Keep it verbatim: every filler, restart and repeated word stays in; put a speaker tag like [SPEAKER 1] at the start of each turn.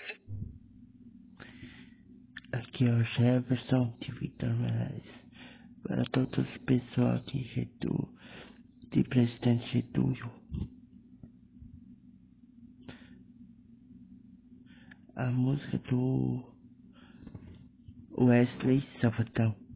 [SPEAKER 1] Aqui ó, já é a versão de Vitor Meirelles. Para todas as pessoas de Getúlio, de presidente Getúlio. A música do Wesley Safadão.